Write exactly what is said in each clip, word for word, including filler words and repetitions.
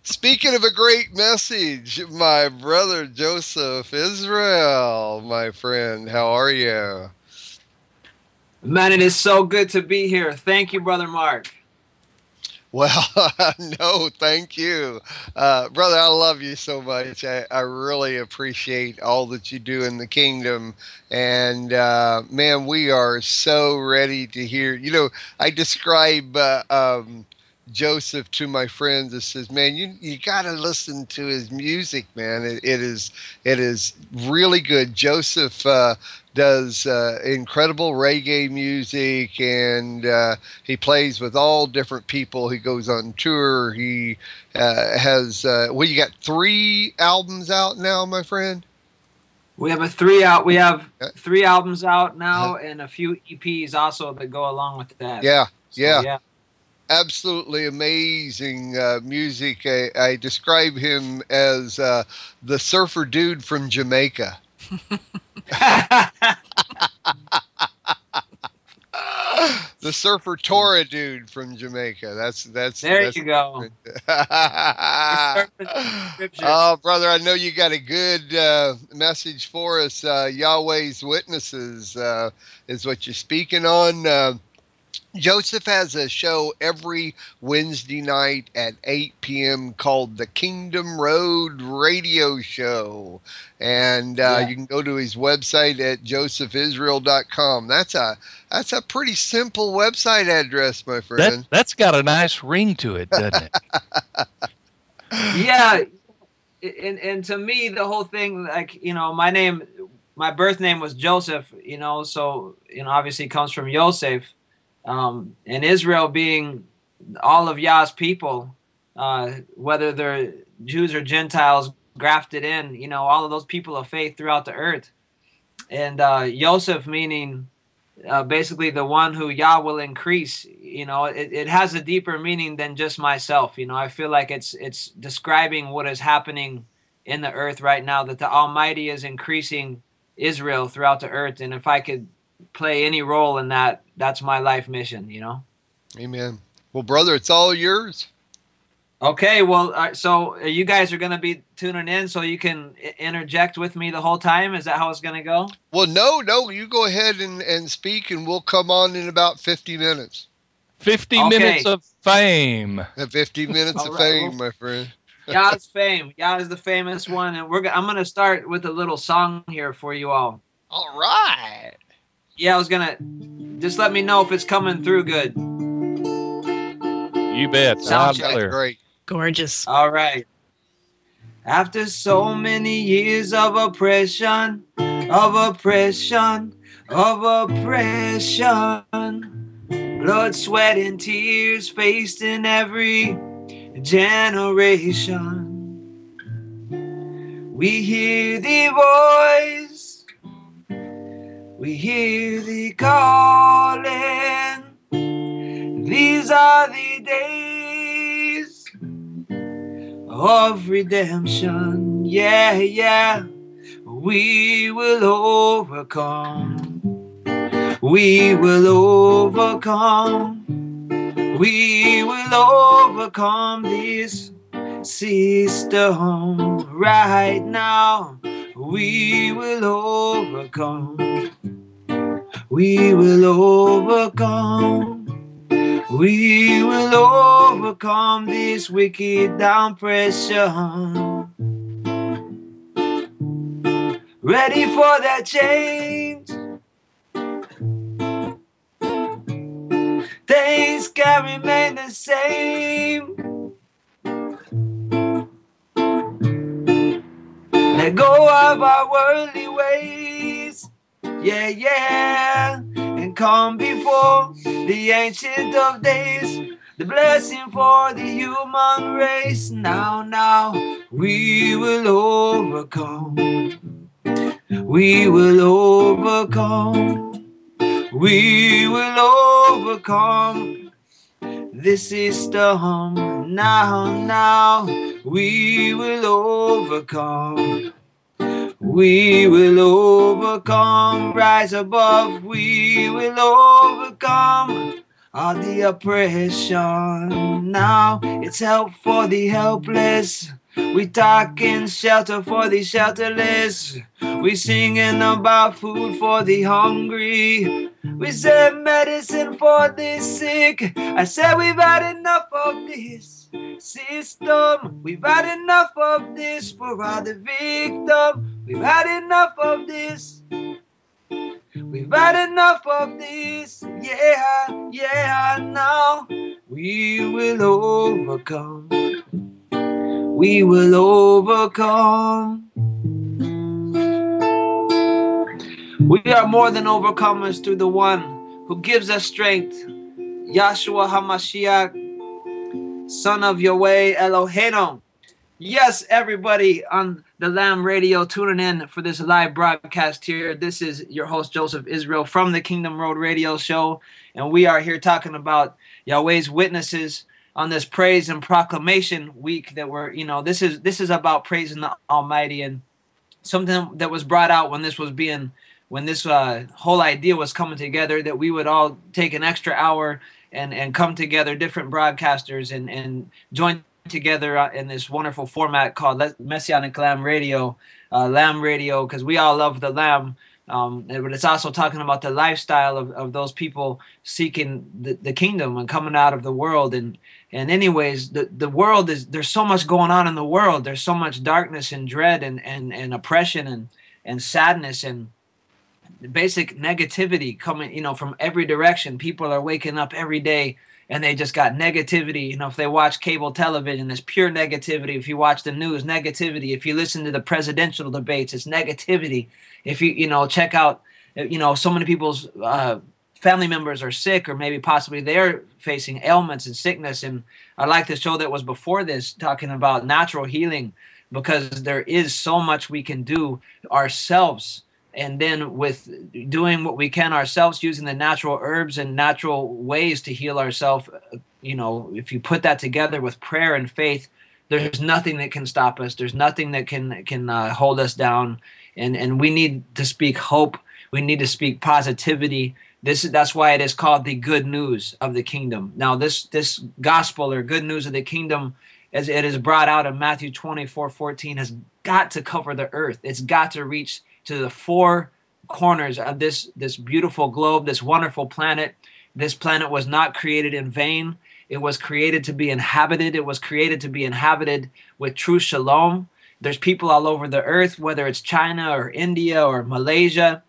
Speaking of a great message, my brother Joseph Israel, my friend, how are you? Man, it is so good to be here. Thank you, Brother Mark. Well, no, thank you. Uh, brother, I love you so much. I, I really appreciate all that you do in the kingdom. And uh, man, we are so ready to hear. You know, I describe uh, um, Joseph to my friends. It says, "Man, you you got to listen to his music, man. It, it is it is really good." Joseph uh, does uh, incredible reggae music, and uh, he plays with all different people. He goes on tour. He uh, has uh, well, you got three albums out now, my friend. We have a three out. We have Uh, three albums out uh, now, and a few E Ps also that go along with that. yeah, So yeah, yeah. absolutely amazing uh, music. I, I describe him as uh, the surfer dude from Jamaica. The surfer Torah dude from Jamaica. That's that's There that's. you go. We're surfing through the scriptures. Oh, brother, I know you got a good uh, message for us. Uh, Yahweh's witnesses uh, is what you're speaking on. Uh, Joseph has a show every Wednesday night at eight p m called the Kingdom Road Radio Show. And uh, Yeah. you can go to his website at joseph israel dot com. That's a that's a pretty simple website address, my That friend. that's got a nice ring to it, doesn't it? Yeah. And and to me, the whole thing, like you know, my name, my birth name was Joseph. You know, so you know, obviously comes from Yosef, um, and Israel being all of Yah's people, uh, whether they're Jews or Gentiles grafted in, you know, all of those people of faith throughout the earth. And uh, Yosef meaning uh, basically the one who Yah will increase. You know, it, it has a deeper meaning than just myself. You know, I feel like it's it's describing what is happening in the earth right now, that the Almighty is increasing Israel throughout the earth. And if I could play any role in that, that's my life mission, you know? Amen. Well, brother, it's all yours. Okay, well, uh, so you guys are going to be tuning in so you can I- interject with me the whole time? Is that how it's going to go? Well, no, no, you go ahead and, and speak, and we'll come on in about fifty minutes. Fifty minutes Okay. of fame. Uh, fifty minutes All of right. Well, fame, my friend. Yah's fame. Yah is the famous one, and we're. go- I'm going to start with a little song here for you all. All right. Yeah, I was going to just let me know if it's coming through good. You bet. Sound Loud check. and clear. Great. Gorgeous. All right. After so many years of oppression, of oppression, of oppression, blood, sweat, and tears faced in every generation, we hear the voice, we hear the calling. These are the days of redemption. Yeah, yeah, we will overcome. We will overcome. We will overcome this system right now. We will overcome. We will overcome. We will overcome this wicked oppression. Ready for that change? Things can remain the same. Let go of our worldly ways. Yeah, yeah. And come before the Ancient of Days, the blessing for the human race. Now, now, we will overcome. We will overcome. We will overcome this system. Now, now, we will overcome. We will overcome, rise above, we will overcome. all the oppression. Now it's help for the helpless. We talking shelter for the shelterless. We singing about food for the hungry. We said medicine for the sick. I said we've had enough of this system. We've had enough of this for all the victim. We've had enough of this. We've had enough of this. Yeah, yeah, now we will overcome. We will overcome. We are more than overcomers through the one who gives us strength. Yahshua HaMashiach, Son of Yahweh Eloheinu. Yes, everybody on the Lamb Radio tuning in for this live broadcast here. This is your host, Joseph Israel, from the Kingdom Road Radio Show. And we are here talking about Yahweh's witnesses on this praise and proclamation week that we're, you know, this is this is about praising the Almighty, and something that was brought out when this was being, when this uh, whole idea was coming together, that we would all take an extra hour and, and come together, different broadcasters, and, and join together in this wonderful format called Messianic Lamb Radio, uh, Lamb Radio, because we all love the Lamb. Um, but it's also talking about the lifestyle of, of those people seeking the, the kingdom and coming out of the world. And and anyways, the, the world is, there's so much going on in the world. There's so much darkness and dread and, and, and oppression and, and sadness and basic negativity coming, you know, from every direction. People are waking up every day and they just got negativity. You know, if they watch cable television, it's pure negativity. If you watch the news, negativity. If you listen to the presidential debates, it's negativity. If you, you know, check out, you know, so many people's uh, family members are sick, or maybe possibly they're facing ailments and sickness. And I like the show that was before this, talking about natural healing, because there is so much we can do ourselves. And then with doing what we can ourselves, using the natural herbs and natural ways to heal ourselves, you know, if you put that together with prayer and faith, there's nothing that can stop us. There's nothing that can can uh, hold us down. And and we need to speak hope. We need to speak positivity. This is that's why it is called the good news of the kingdom. Now, this this gospel or good news of the kingdom, as it is brought out in Matthew twenty-four fourteen, has got to cover the earth. It's got to reach to the four corners of this, this beautiful globe, this wonderful planet. This planet was not created in vain. It was created to be inhabited. It was created to be inhabited with true shalom. There's people all over the earth, whether it's China or India or Malaysia,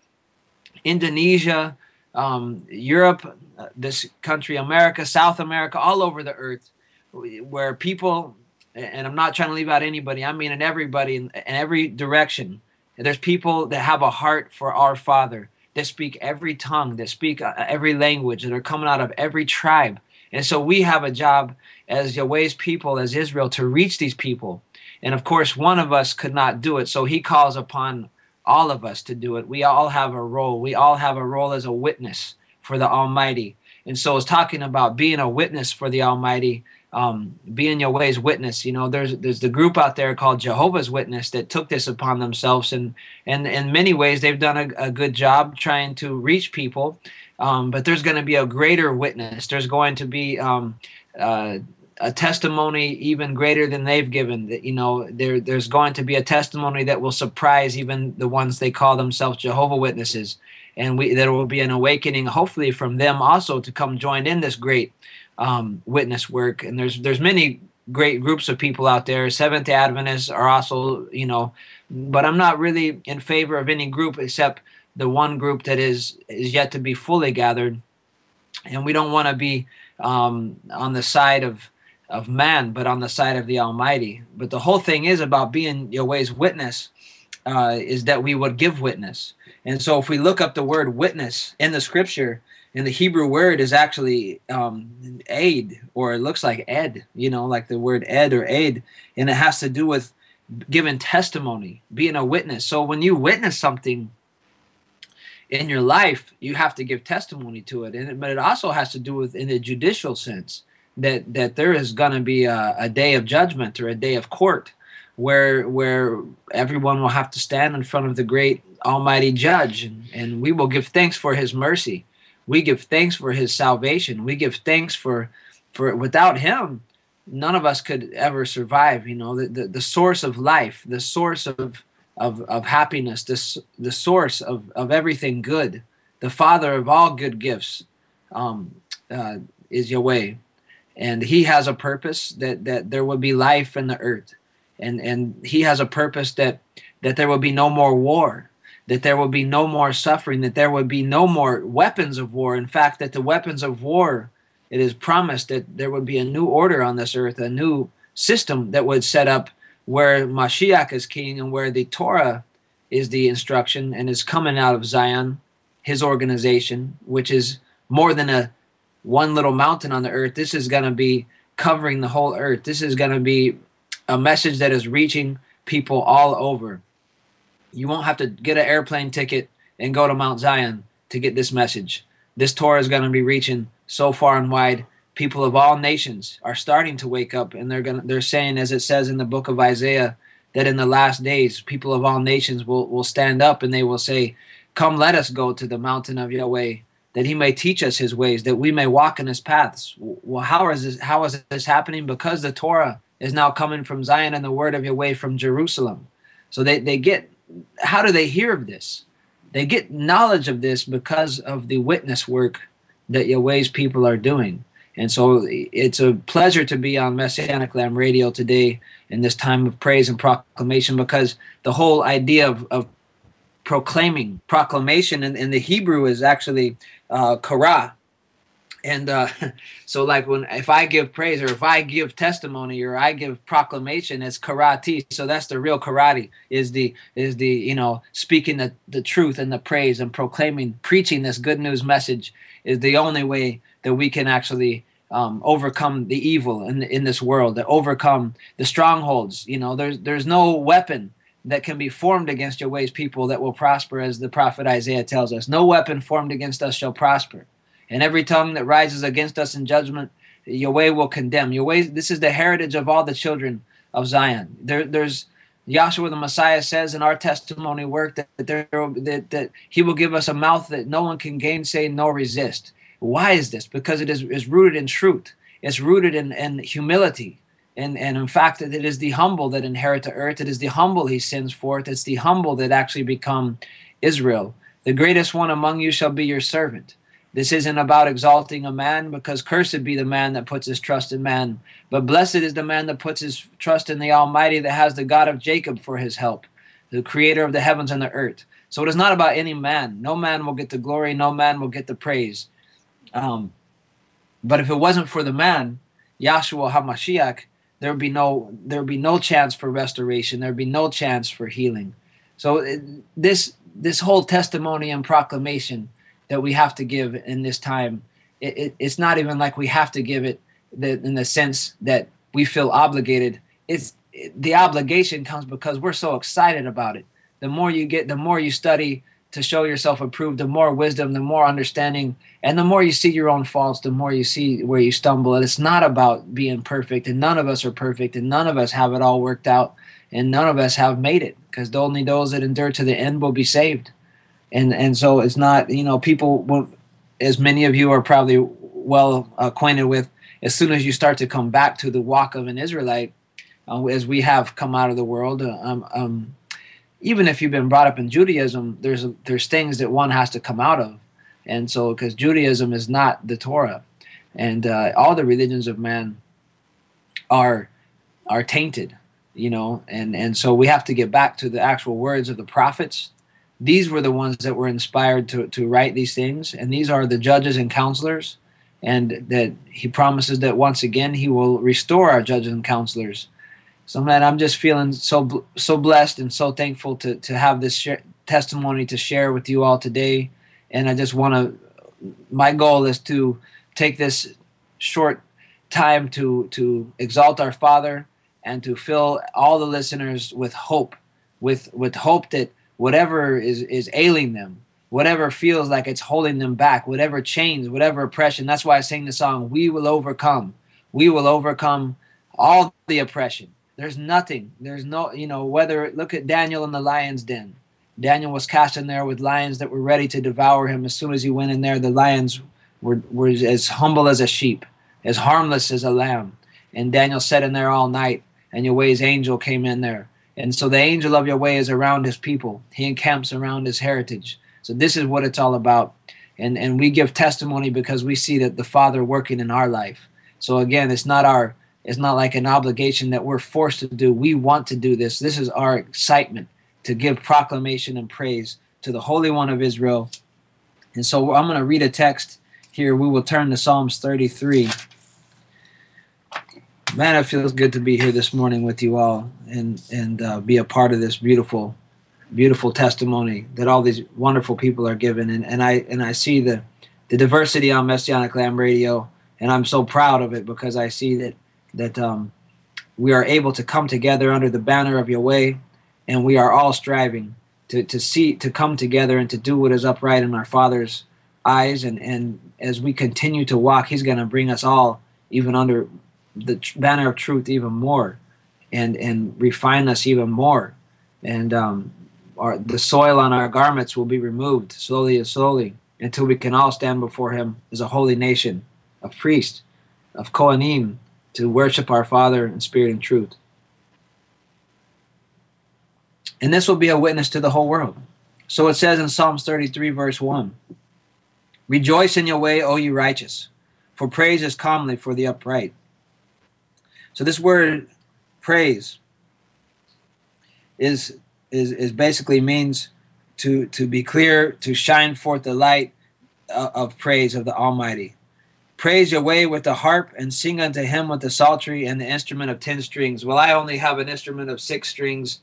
Indonesia, um, Europe, uh, this country, America, South America, all over the earth, where people, and I'm not trying to leave out anybody, I mean in everybody, in, in every direction, there's people that have a heart for our Father, that speak every tongue, that speak every language, that are coming out of every tribe. And so we have a job as Yahweh's people, as Israel, to reach these people. And of course, one of us could not do it, so he calls upon all of us to do it. We all have a role. We all have a role as a witness for the Almighty. And so it's talking about being a witness for the Almighty, um, being Yahweh's witness. You know, there's there's the group out there called Jehovah's Witness that took this upon themselves, and and in many ways they've done a, a good job trying to reach people. Um, but there's going to be a greater witness. There's going to be um, uh, a testimony even greater than they've given. That, you know, there there's going to be a testimony that will surprise even the ones they call themselves Jehovah Witnesses. And we, there will be an awakening, hopefully, from them also to come join in this great um, witness work. And there's there's many great groups of people out there. Seventh-day Adventists are also, you know, but I'm not really in favor of any group except the one group that is is yet to be fully gathered. And we don't want to be um, on the side of of man, but on the side of the Almighty. But the whole thing is about being Yahweh's witness, uh, is that we would give witness. And so if we look up the word witness in the scripture, and the Hebrew word is actually um, aid, or it looks like ed, you know, like the word ed or aid, and it has to do with giving testimony, being a witness. So when you witness something in your life, you have to give testimony to it. And, but it also has to do with, in the judicial sense, that, that there is going to be a, a day of judgment or a day of court where where everyone will have to stand in front of the great Almighty Judge, and, and we will give thanks for his mercy. We give thanks for his salvation. We give thanks for, for without him, none of us could ever survive. You know, the, the, the source of life, the source of, of, of happiness, this, the source of, of everything good, the father of all good gifts, um, uh, is Yahweh. And he has a purpose that, that there will be life in the earth. And, and he has a purpose that, that there will be no more war, that there will be no more suffering, that there will be no more weapons of war. In fact, that the weapons of war, it is promised that there would be a new order on this earth, a new system that would set up where Mashiach is king and where the Torah is the instruction and is coming out of Zion, his organization, which is more than a one little mountain on the earth. This is going to be covering the whole earth. This is going to be a message that is reaching people all over. You won't have to get an airplane ticket and go to Mount Zion to get this message. This Torah is going to be reaching so far and wide. People of all nations are starting to wake up, and they're going to, they're saying, as it says in the book of Isaiah, that in the last days, people of all nations will, will stand up and they will say, "Come, let us go to the mountain of Yahweh, that he may teach us his ways, that we may walk in his paths." Well, how is this, how is this happening? Because the Torah is now coming from Zion and the word of Yahweh from Jerusalem. So they, they get, how do they hear of this? They get knowledge of this because of the witness work that Yahweh's people are doing. And so it's a pleasure to be on Messianic Lamb Radio today in this time of praise and proclamation, because the whole idea of, of proclaiming, proclamation in, in the Hebrew is actually uh, kara. And uh, so like when, if I give praise or if I give testimony or I give proclamation, it's karate. So that's the real karate, is the, is the, you know, speaking the, the truth and the praise and proclaiming, preaching this good news message is the only way that we can actually um, overcome the evil in, in this world, that overcome the strongholds. You know, there's, there's no weapon that can be formed against Yahweh's people that will prosper, as the prophet Isaiah tells us. No weapon formed against us shall prosper. And every tongue that rises against us in judgment, Yahweh will condemn. Yahweh, this is the heritage of all the children of Zion. There, there's Yahshua the Messiah says in our testimony work that, that, there, that, that he will give us a mouth that no one can gainsay nor resist. Why is this? Because it is, is rooted in truth. It's rooted in, in humility. And, and in fact, it is the humble that inherit the earth. It is the humble he sends forth. It's the humble that actually become Israel. The greatest one among you shall be your servant. This isn't about exalting a man, because cursed be the man that puts his trust in man. But blessed is the man that puts his trust in the Almighty, that has the God of Jacob for his help, the creator of the heavens and the earth. So it is not about any man. No man will get the glory. No man will get the praise. Um, but if it wasn't for the man, Yahshua HaMashiach, there would be no, there would be no chance for restoration. There would be no chance for healing. So it, this, this whole testimony and proclamation that we have to give in this time, it, it, it's not even like we have to give it the, in the sense that we feel obligated. It's it, the obligation comes because we're so excited about it. The more you get, the more you study to show yourself approved, the more wisdom, the more understanding, and the more you see your own faults, the more you see where you stumble. And it's not about being perfect, and none of us are perfect, and none of us have it all worked out, and none of us have made it, because only those that endure to the end will be saved. And and so it's not, you know, people, will, as many of you are probably well acquainted with, as soon as you start to come back to the walk of an Israelite, uh, as we have come out of the world, uh, um, um, even if you've been brought up in Judaism, there's there's things that one has to come out of. And so, because Judaism is not the Torah, and uh, all the religions of man are are tainted, you know, and, and so we have to get back to the actual words of the prophets. These were the ones that were inspired to, to write these things, and these are the judges and counselors, and that he promises that once again he will restore our judges and counselors. So, man, I'm just feeling so so blessed and so thankful to, to have this sh- testimony to share with you all today. And I just want to, my goal is to take this short time to, to exalt our Father and to fill all the listeners with hope, with, with hope that whatever is, is ailing them, whatever feels like it's holding them back, whatever chains, whatever oppression. That's why I sing the song, "We will overcome. We will overcome all the oppression." There's nothing. There's no, you know, whether, look at Daniel in the lion's den. Daniel was cast in there with lions that were ready to devour him. As soon as he went in there, the lions were, were as humble as a sheep, as harmless as a lamb. And Daniel sat in there all night, and Yahweh's angel came in there. And so the angel of Yahweh is around his people. He encamps around his heritage. So this is what it's all about. And and we give testimony because we see that the Father working in our life. So again, it's not our it's not like an obligation that we're forced to do. We want to do this. This is our excitement to give proclamation and praise to the Holy One of Israel. And so I'm going to read a text here. We will turn to Psalms thirty-three. Man, it feels good to be here this morning with you all and and uh, be a part of this beautiful, beautiful testimony that all these wonderful people are given. And, and I and I see the, the diversity on Messianic Lamb Radio, and I'm so proud of it because I see that that um, we are able to come together under the banner of Yahweh, and we are all striving to to see to come together and to do what is upright in our Father's eyes. And, and as we continue to walk, He's going to bring us all even under the banner of truth even more, and and refine us even more, and um, our the soil on our garments will be removed slowly and slowly until we can all stand before Him as a holy nation, a priest, of Kohanim, to worship our Father in spirit and truth. And this will be a witness to the whole world. So it says in Psalms thirty-three, verse one, "Rejoice in Yahweh, O you righteous, for praise is comely for the upright." So this word praise is is is basically means to to be clear, to shine forth the light of, of praise of the Almighty. Praise Yahweh with the harp and sing unto Him with the psaltery and the instrument of ten strings. Well, I only have an instrument of six strings,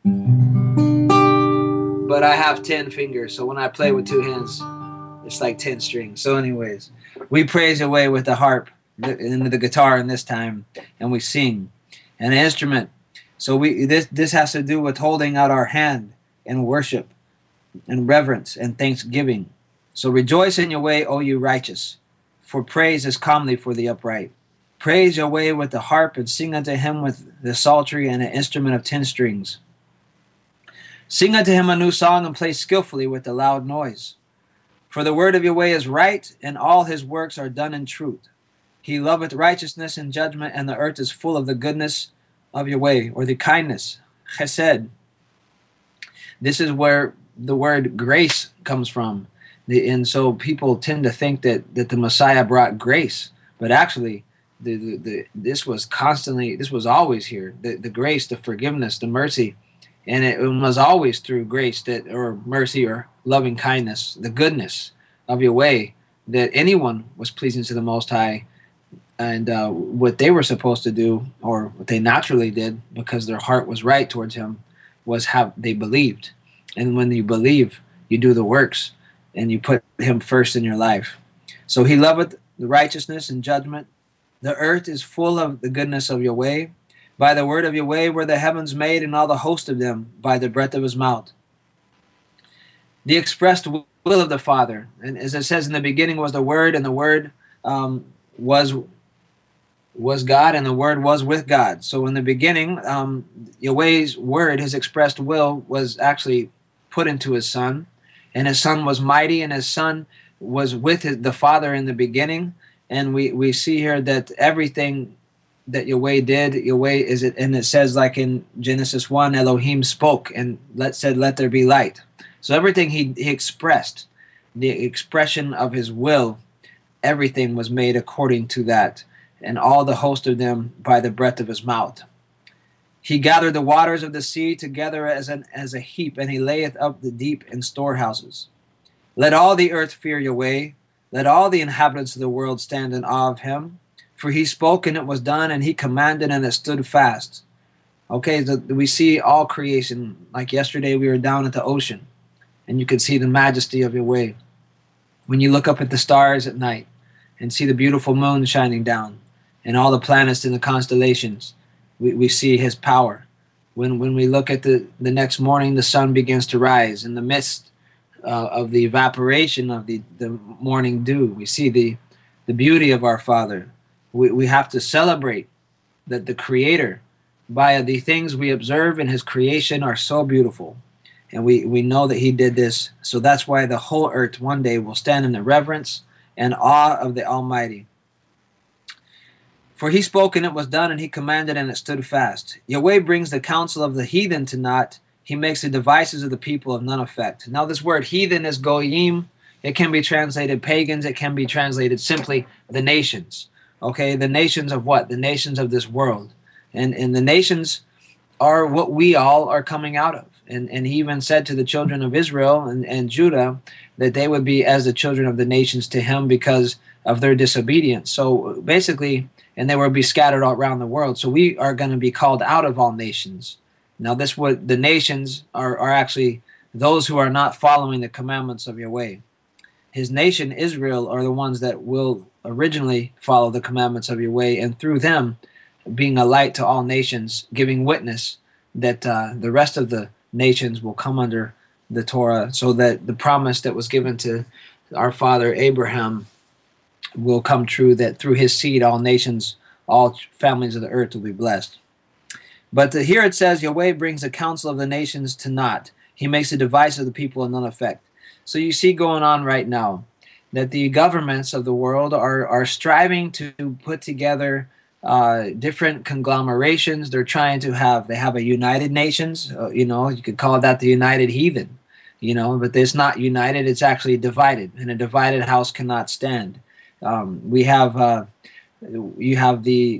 but I have ten fingers. So when I play with two hands, it's like ten strings. So anyways, we praise Yahweh with the harp and the guitar in this time, and we sing an instrument. So we this this has to do with holding out our hand in worship and reverence and thanksgiving. So rejoice in Yahweh, O you righteous, for praise is comely for the upright. Praise Yahweh with the harp and sing unto Him with the psaltery and an instrument of ten strings. Sing unto Him a new song and play skillfully with the loud noise. For the word of Yahweh is right, and all His works are done in truth. He loveth righteousness and judgment, and the earth is full of the goodness of Yahweh, or the kindness, chesed. This is where the word grace comes from. The, and so people tend to think that, that the Messiah brought grace, but actually the, the, the, this was constantly, this was always here. The, the grace, the forgiveness, the mercy, and it was always through grace that, or mercy, or loving kindness, the goodness of Yahweh, that anyone was pleasing to the Most High. And uh, what they were supposed to do, or what they naturally did, because their heart was right towards Him, was have they believed. And when you believe, you do the works, and you put Him first in your life. So He loveth the righteousness and judgment. The earth is full of the goodness of Yahweh. By the word of Yahweh were the heavens made, and all the host of them by the breath of His mouth. The expressed will of the Father, and as it says in the beginning was the Word, and the Word um, was was God, and the Word was with God. So in the beginning, um, Yahweh's Word, His expressed will, was actually put into His Son, and His Son was mighty, and His Son was with his, the Father in the beginning. And we, we see here that everything that Yahweh did, Yahweh is it, and it says like in Genesis one, Elohim spoke and let said, "Let there be light." So everything he, he expressed, the expression of His will, everything was made according to that, and all the host of them by the breath of His mouth. He gathered the waters of the sea together as an as a heap, and He layeth up the deep in storehouses. Let all the earth fear Yahweh. Let all the inhabitants of the world stand in awe of Him. For He spoke, and it was done, and He commanded, and it stood fast. Okay, so we see all creation. Like yesterday, we were down at the ocean, and you could see the majesty of Yahweh. When you look up at the stars at night and see the beautiful moon shining down and all the planets in the constellations, we, we see His power. When when we look at the, the next morning, the sun begins to rise in the midst uh, of the evaporation of the, the morning dew. We see the, the beauty of our Father. We, we have to celebrate that the Creator, by the things we observe in His creation, are so beautiful. And we, we know that he did this. So that's why the whole earth one day will stand in the reverence and awe of the Almighty. For he spoke and it was done, and he commanded and it stood fast. Yahweh brings the counsel of the heathen to naught. He makes the devices of the people of none effect. Now this word heathen is goyim. It can be translated pagans. It can be translated simply the nations. Okay, the nations of what? The nations of this world. And, and the nations are what we all are coming out of. And, and he even said to the children of Israel and, and Judah that they would be as the children of the nations to him because of their disobedience. So basically, and they will be scattered all around the world. So we are going to be called out of all nations. Now this would, the nations are, are actually those who are not following the commandments of Yahweh. His nation, Israel, are the ones that will originally follow the commandments of Yahweh, and through them being a light to all nations, giving witness that uh, the rest of the nations will come under the Torah, so that the promise that was given to our father Abraham will come true, that through his seed all nations, all families of the earth will be blessed. But the, here it says, Yahweh brings the counsel of the nations to naught. He makes the device of the people of none effect. So you see going on right now that the governments of the world are, are striving to put together uh, different conglomerations. They're trying to have, they have a United Nations, uh, you know, you could call that the United Heathen, you know, but it's not united, it's actually divided, and a divided house cannot stand. Um, we have, uh, you have the,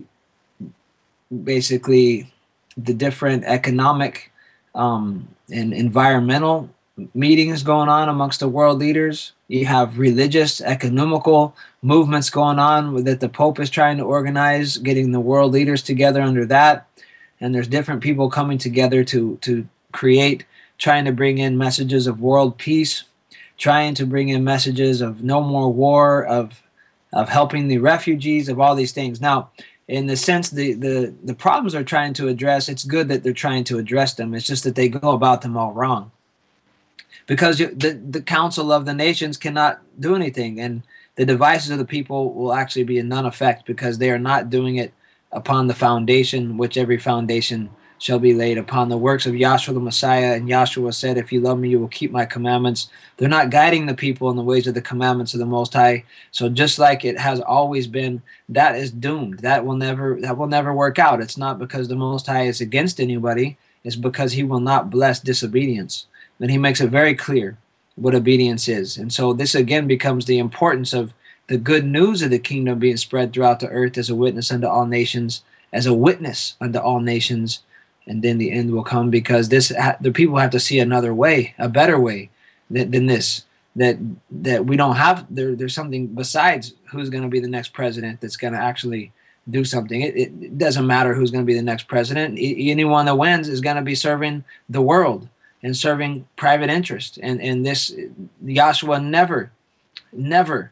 basically the different economic um, and environmental meetings going on amongst the world leaders. You have religious, economical movements going on that the Pope is trying to organize, getting the world leaders together under that. And there's different people coming together to, to create, trying to bring in messages of world peace, trying to bring in messages of no more war, of of helping the refugees, of all these things. Now, in the sense the, the, the problems they're trying to address, it's good that they're trying to address them. It's just that they go about them all wrong. Because the, the council of the nations cannot do anything, and the devices of the people will actually be in none effect, because they are not doing it upon the foundation, which every foundation shall be laid upon the works of Yahshua the Messiah. And Yahshua said, if you love me, you will keep my commandments. They're not guiding the people in the ways of the commandments of the Most High. So just like it has always been, that is doomed. That will never, that will never work out. It's not because the Most High is against anybody. It's because he will not bless disobedience. And he makes it very clear what obedience is. And so this again becomes the importance of the good news of the kingdom being spread throughout the earth as a witness unto all nations, as a witness unto all nations. And then the end will come, because this the people have to see another way, a better way than, than this. That that we don't have. There, there's something besides who's going to be the next president that's going to actually do something. It, it, it doesn't matter who's going to be the next president. I, anyone that wins is going to be serving the world and serving private interest. And and this Yahshua never, never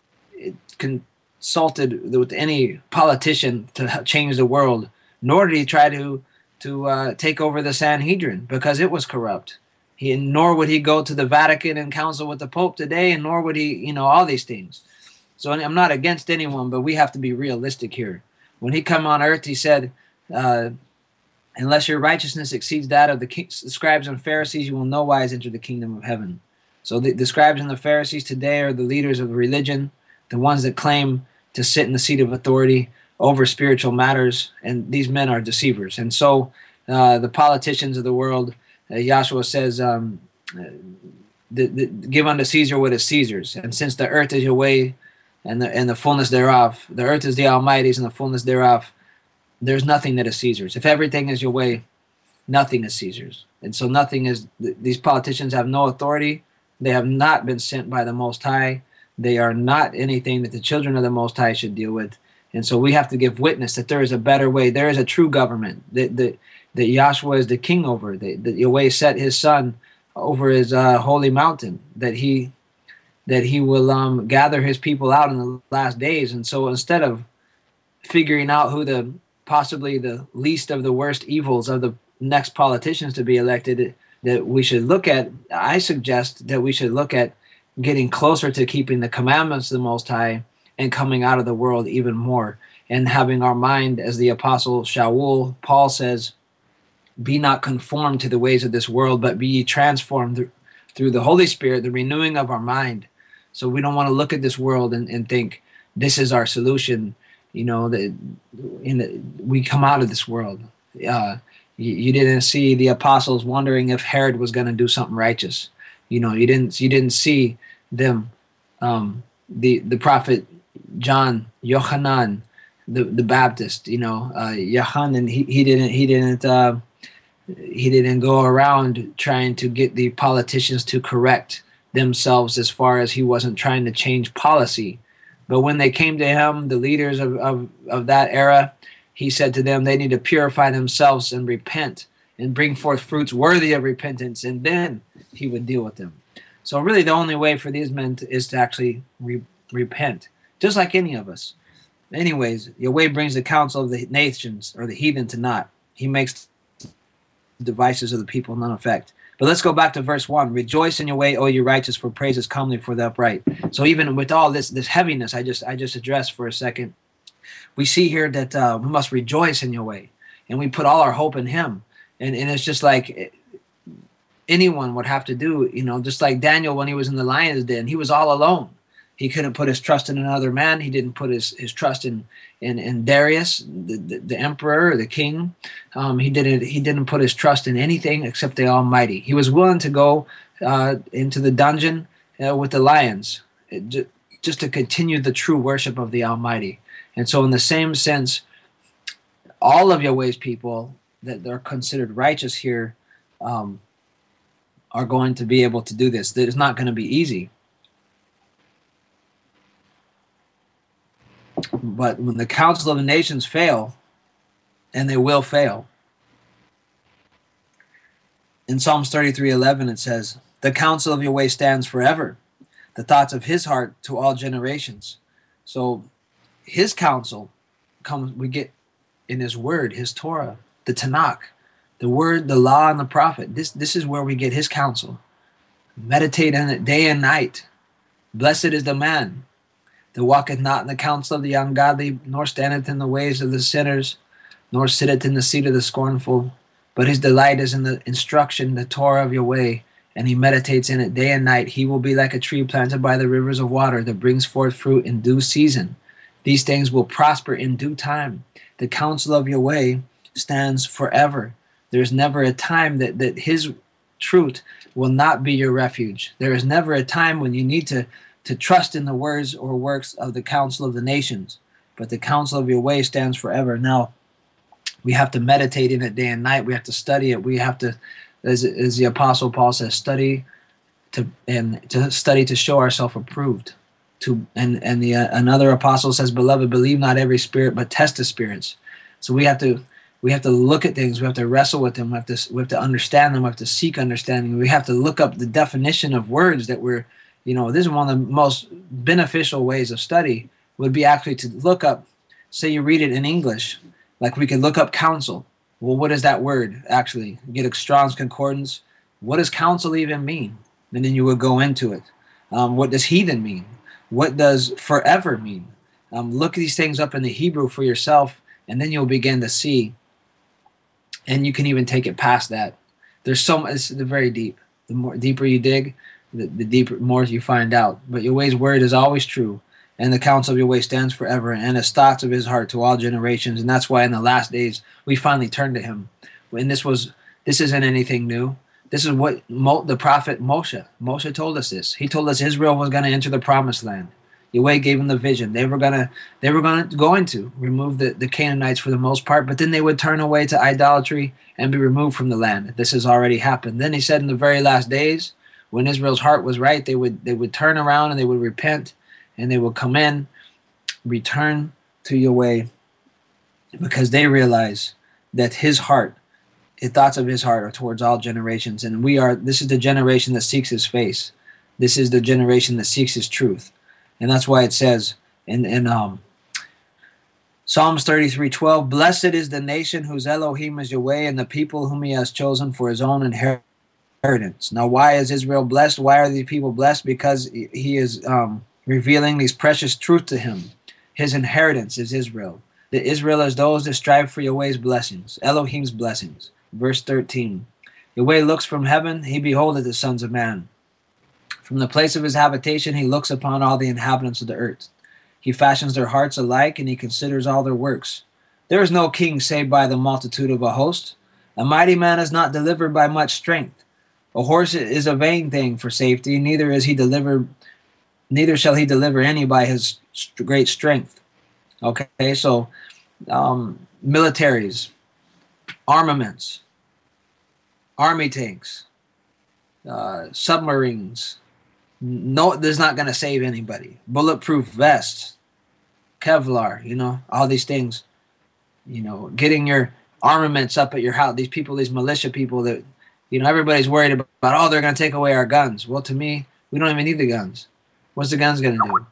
consulted with any politician to change the world, nor did he try to. to uh, take over the Sanhedrin, because it was corrupt. He, nor would he go to the Vatican and counsel with the Pope today, and nor would he, you know, all these things. So I'm not against anyone, but we have to be realistic here. When he come on earth, he said, uh, unless your righteousness exceeds that of the scribes and Pharisees, you will no wise enter the kingdom of heaven. So the, the scribes and the Pharisees today are the leaders of religion, the ones that claim to sit in the seat of authority over spiritual matters, and these men are deceivers. And so uh, the politicians of the world, uh, Yahshua says, um, the, the, give unto Caesar what is Caesar's. And since the earth is your way, and the, and the fullness thereof, the earth is the Almighty's and the fullness thereof, there's nothing that is Caesar's. If everything is your way, nothing is Caesar's. And so nothing is, th- these politicians have no authority. They have not been sent by the Most High. They are not anything that the children of the Most High should deal with. And so we have to give witness that there is a better way. There is a true government that that, that Yahshua is the king over. That, that Yahweh set his son over his uh, holy mountain. That he that he will um, gather his people out in the last days. And so instead of figuring out who the possibly the least of the worst evils of the next politicians to be elected, that we should look at, I suggest that we should look at getting closer to keeping the commandments of the Most High, and coming out of the world even more, and having our mind, as the apostle Shaul, Paul says, Be not conformed to the ways of this world, but be ye transformed th- through the Holy Spirit, the renewing of our mind. So we don't want to look at this world and, and think this is our solution. You know, that in the, we come out of this world. Uh, you, you didn't see the apostles wondering if Herod was going to do something righteous. You know, you didn't you didn't see them. Um, the the prophet John, Yohanan, the the Baptist. You know, uh, Yohanan. He he didn't he didn't. Uh, He didn't go around trying to get the politicians to correct themselves as far as he wasn't trying to change policy. But when they came to him, the leaders of, of, of that era, he said to them they need to purify themselves and repent and bring forth fruits worthy of repentance, and then he would deal with them. So really the only way for these men to, is to actually re- repent, just like any of us. Anyways, Yahweh brings the counsel of the nations or the heathen to naught. He makes devices of the people none effect. But let's go back to verse one. Rejoice in your way, O you righteous, for praise is comely for the upright. So even with all this this heaviness I just I just addressed for a second, we see here that uh, we must rejoice in your way, and we put all our hope in him. And and it's just like anyone would have to do, you know, just like Daniel when he was in the lion's den, he was all alone. He couldn't put his trust in another man. He didn't put his, his trust in in, in Darius, the, the, the emperor or the king. Um, he didn't he didn't put his trust in anything except the Almighty. He was willing to go uh, into the dungeon uh, with the lions it, just to continue the true worship of the Almighty. And so in the same sense, all of Yahweh's people that are considered righteous here um, are going to be able to do this. It's not going to be easy. But when the counsel of the nations fail, and they will fail. In Psalms thirty-three eleven it says, the counsel of Yahweh stands forever, the thoughts of his heart to all generations. So his counsel comes, we get in his word, his Torah, the Tanakh, the word, the law, and the prophet. This, this is where we get his counsel. Meditate on it day and night. Blessed is the man that walketh not in the counsel of the ungodly, nor standeth in the ways of the sinners, nor sitteth in the seat of the scornful. But his delight is in the instruction, the Torah of Yahweh, and he meditates in it day and night. He will be like a tree planted by the rivers of water that brings forth fruit in due season. These things will prosper in due time. The counsel of Yahweh stands forever. There's never a time that, that his truth will not be your refuge. There is never a time when you need to to trust in the words or works of the counsel of the nations. But the counsel of your way stands forever. Now, we have to meditate in it day and night. We have to study it. We have to, as, as the Apostle Paul says, study to and to study to show ourselves approved. To and and the uh, another apostle says, "Beloved, believe not every spirit, but test the spirits." So we have to we have to look at things. We have to wrestle with them. We have to we have to understand them. We have to seek understanding. We have to look up the definition of words that we're. You know, this is one of the most beneficial ways of study would be actually to look up, say you read it in English, like we could look up counsel. Well, what is that word actually? Get a Strong's Concordance. What does counsel even mean? And then you would go into it. Um, what does heathen mean? What does forever mean? Um, look these things up in the Hebrew for yourself, and then you'll begin to see. And you can even take it past that. There's so much, it's very deep. The more deeper you dig, The, the deeper, more you find out. But Yahweh's word is always true, and the counsel of Yahweh stands forever, and his thoughts of his heart to all generations. And that's why in the last days we finally turn to him. And this was this isn't anything new. This is what Mo, the prophet Moshe. Moshe told us this. He told us Israel was going to enter the promised land. Yahweh gave him the vision. They were gonna they were gonna going to remove the, the Canaanites for the most part, but then they would turn away to idolatry and be removed from the land. This has already happened. Then he said in the very last days, when Israel's heart was right, they would they would turn around and they would repent, and they would come in, return to Yahweh, because they realize that his heart, the thoughts of his heart are towards all generations. And we are, this is the generation that seeks his face. This is the generation that seeks his truth. And that's why it says in, in um, Psalms thirty-three twelve, blessed is the nation whose Elohim is Yahweh, and the people whom he has chosen for his own inheritance. Now, why is Israel blessed? Why are these people blessed? Because he is um, revealing these precious truths to him. His inheritance is Israel. The Israel is those that strive for Yahweh's blessings, Elohim's blessings. verse thirteen. Yahweh looks from heaven, he beholdeth the sons of man. From the place of his habitation he looks upon all the inhabitants of the earth. He fashions their hearts alike, and he considers all their works. There is no king save by the multitude of a host. A mighty man is not delivered by much strength. A horse is a vain thing for safety, neither is he delivered, neither shall he deliver any by his great strength. Okay, so um, militaries, armaments, army tanks, uh, submarines. No, this is not going to save anybody. Bulletproof vests, Kevlar, you know, all these things. You know, getting your armaments up at your house. These people, these militia people that, you know, everybody's worried about, oh, they're going to take away our guns. Well, to me, we don't even need the guns. What's the guns going to do?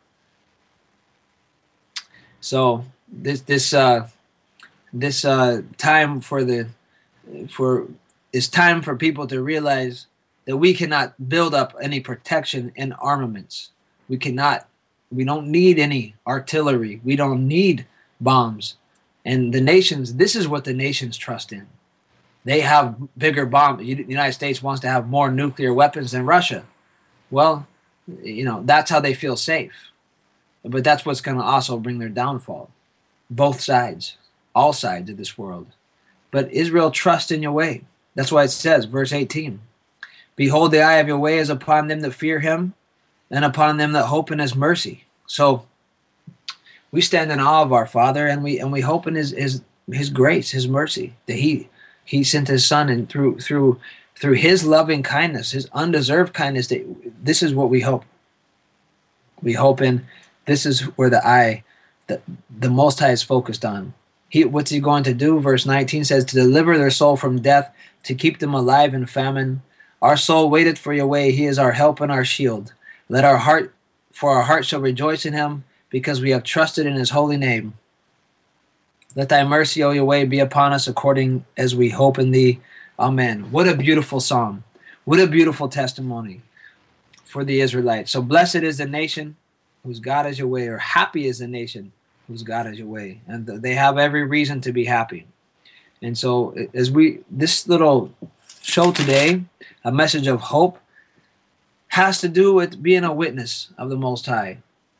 So this this uh, this uh, time for the for it's time for people to realize that we cannot build up any protection in armaments. We cannot. We don't need any artillery. We don't need bombs. And the nations, this is what the nations trust in. They have bigger bombs. The United States wants to have more nuclear weapons than Russia. Well, you know, that's how they feel safe. But that's what's going to also bring their downfall. Both sides, all sides of this world. But Israel trusts in Yahweh. That's why it says, verse eighteen, behold, the eye of Yahweh is upon them that fear him, and upon them that hope in his mercy. So we stand in awe of our Father, and we and we hope in his his his grace, his mercy, that he he sent his Son, and through through through his loving kindness, his undeserved kindness, that this is what we hope. We hope in this is where the eye, the the Most High is focused on. He what's he going to do? Verse nineteen says, to deliver their soul from death, to keep them alive in famine. Our soul waited for Yahweh. He is our help and our shield. Let our heart, for our heart shall rejoice in him, because we have trusted in his holy name. Let thy mercy, O Yahweh, be upon us according as we hope in thee. Amen. What a beautiful psalm. What a beautiful testimony for the Israelites. So blessed is the nation whose God is Yahweh, or happy is the nation whose God is Yahweh. And they have every reason to be happy. And so as we, this little show today, a message of hope, has to do with being a witness of the Most High.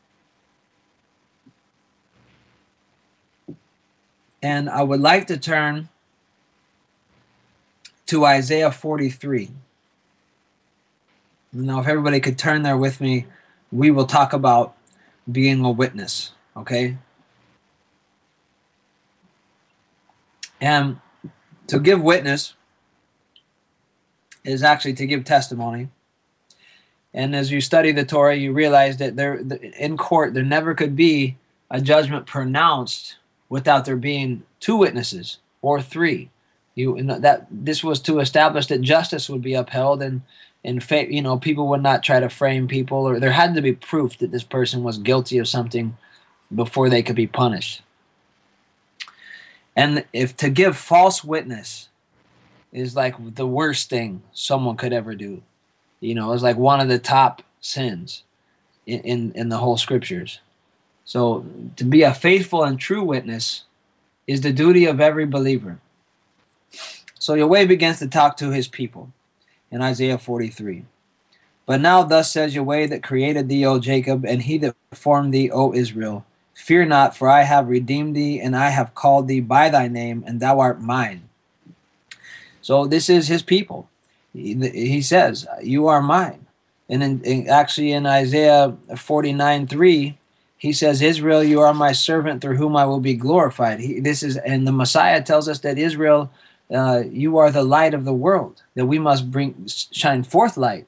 And I would like to turn to Isaiah forty-three. Now, if everybody could turn there with me, we will talk about being a witness, okay? And to give witness is actually to give testimony. And as you study the Torah, you realize that there, in court, there never could be a judgment pronounced without there being two witnesses or three. You that this was to establish that justice would be upheld, and and you know, people would not try to frame people, or there had to be proof that this person was guilty of something before they could be punished. And if to give false witness is like the worst thing someone could ever do, you know, it's like one of the top sins in in, in the whole scriptures. So to be a faithful and true witness is the duty of every believer. So Yahweh begins to talk to his people in Isaiah forty-three. But now thus says Yahweh that created thee, O Jacob, and he that formed thee, O Israel. Fear not, for I have redeemed thee, and I have called thee by thy name, and thou art mine. So this is his people. He, he says, you are mine. And in, in, actually in Isaiah forty-nine three, he says, Israel, you are my servant through whom I will be glorified. He, this is, and the Messiah tells us that Israel, uh, you are the light of the world, that we must bring shine forth light.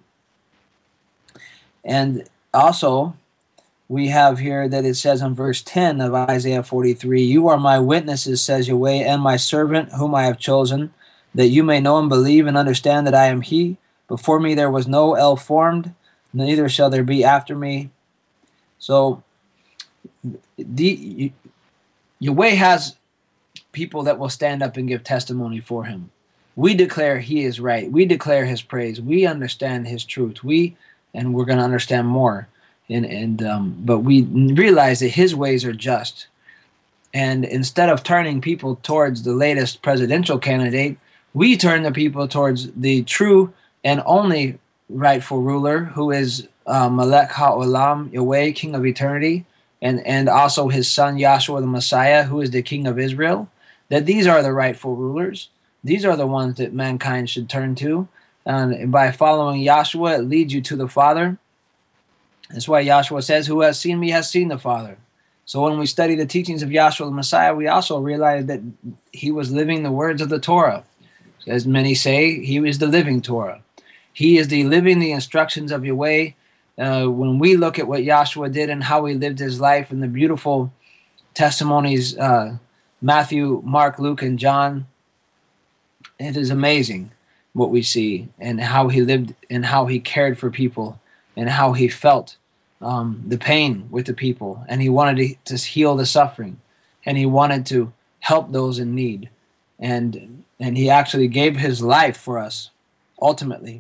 And also, we have here that it says in verse ten of Isaiah forty-three, you are my witnesses, says Yahweh, and my servant whom I have chosen, that you may know and believe and understand that I am he. Before me there was no El formed, neither shall there be after me. So the Yahweh has people that will stand up and give testimony for him. We declare he is right. We declare his praise. We understand his truth. We and we're going to understand more. And and um, but we realize that his ways are just. And instead of turning people towards the latest presidential candidate, We turn the people towards the true and only rightful ruler, who is uh, Melech HaOlam, Yahweh, King of eternity, and, and also his son Yahshua the Messiah, who is the King of Israel, that these are the rightful rulers. These are the ones that mankind should turn to. And by following Yahshua, it leads you to the Father. That's why Yahshua says, who has seen me has seen the Father. So when we study the teachings of Yahshua the Messiah, we also realize that he was living the words of the Torah. As many say, he is the living Torah. He is the living the instructions of Yahweh. Uh, when we look at what Yahshua did and how he lived his life and the beautiful testimonies, uh, Matthew, Mark, Luke, and John, it is amazing what we see and how he lived and how he cared for people and how he felt um, the pain with the people. And he wanted to, to heal the suffering, and he wanted to help those in need. And, and he actually gave his life for us, ultimately,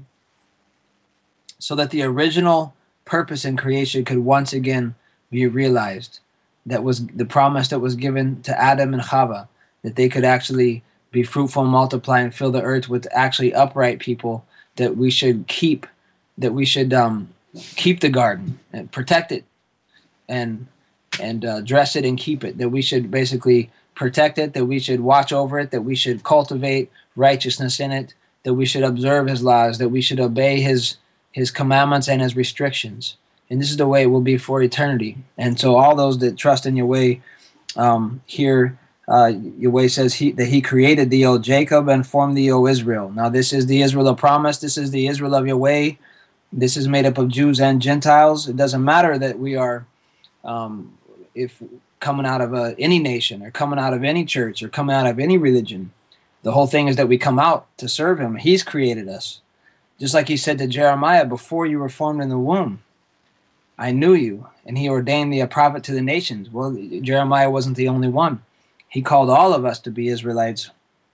so that the original purpose in creation could once again be realized. That was the promise that was given to Adam and Chava, that they could actually be fruitful and multiply and fill the earth with actually upright people, that we should keep, that we should um, keep the garden and protect it and and uh, dress it and keep it, that we should basically protect it, that we should watch over it, that we should cultivate righteousness in it, that we should observe his laws, that we should obey his his commandments and his restrictions. And this is the way it will be for eternity. And so all those that trust in Yahweh, um, here uh, Yahweh says he, that he created thee, O Jacob, and formed thee, O Israel. Now this is the Israel of promise. This is the Israel of Yahweh. This is made up of Jews and Gentiles. It doesn't matter that we are um, if coming out of a, any nation or coming out of any church or coming out of any religion. The whole thing is that we come out to serve him. He's created us. Just like he said to Jeremiah, before you were formed in the womb, I knew you, and he ordained thee a prophet to the nations. Well, Jeremiah wasn't the only one. He called all of us to be Israelites,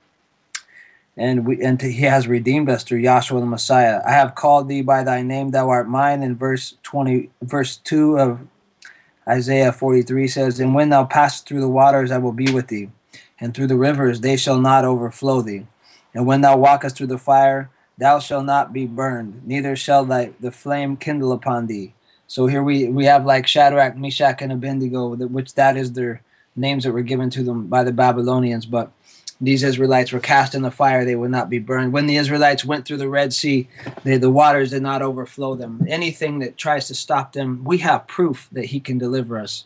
and we and to, he has redeemed us through Yahshua the Messiah. I have called thee by thy name, thou art mine. In verse twenty, verse two of Isaiah forty-three says, and when thou passest through the waters, I will be with thee, and through the rivers, they shall not overflow thee. And when thou walkest through the fire, thou shalt not be burned, neither shall thy, the flame kindle upon thee. So here we, we have like Shadrach, Meshach, and Abednego, which that is their names that were given to them by the Babylonians. But these Israelites were cast in the fire, they would not be burned. When the Israelites went through the Red Sea, they, the waters did not overflow them. Anything that tries to stop them, we have proof that he can deliver us.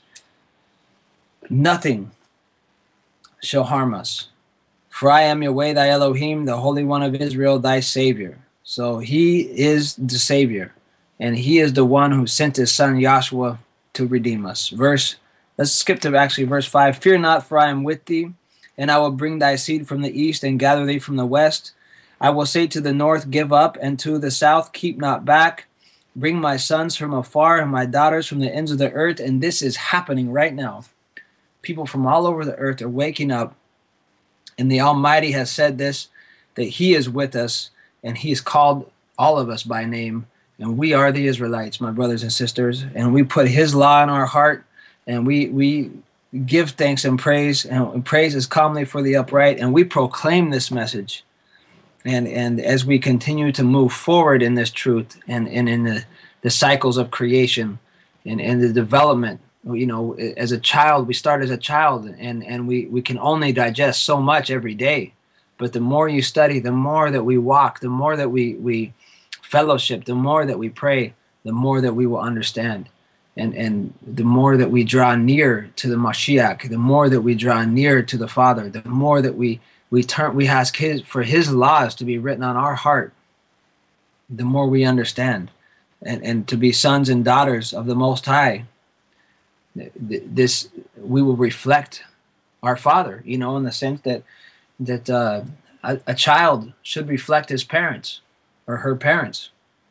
Nothing shall harm us. For I am Yahweh thy Elohim, the Holy One of Israel, thy Savior. So he is the Savior, and he is the one who sent his son Yahshua to redeem us. Verse, let's skip to actually verse five. Fear not, for I am with thee, and I will bring thy seed from the east and gather thee from the west. I will say to the north, give up, and to the south, keep not back. Bring my sons from afar and my daughters from the ends of the earth. And this is happening right now. People from all over the earth are waking up, and the Almighty has said this, that he is with us, and he has called all of us by name. And we are the Israelites, my brothers and sisters. And we put his law in our heart, and we we give thanks and praise, and praise is calmly for the upright. And we proclaim this message. And and as we continue to move forward in this truth and, and in the, the cycles of creation and, and the development, you know, as a child, we start as a child, and, and we, we can only digest so much every day. But the more you study, the more that we walk, the more that we, we fellowship, the more that we pray, the more that we will understand. And, and the more that we draw near to the Mashiach, the more that we draw near to the Father, the more that we, we turn, we ask his, for his laws to be written on our heart, the more we understand. And, and to be sons and daughters of the Most High, this we will reflect our Father, you know, in the sense that that uh, a, a child should reflect his parents or her parents.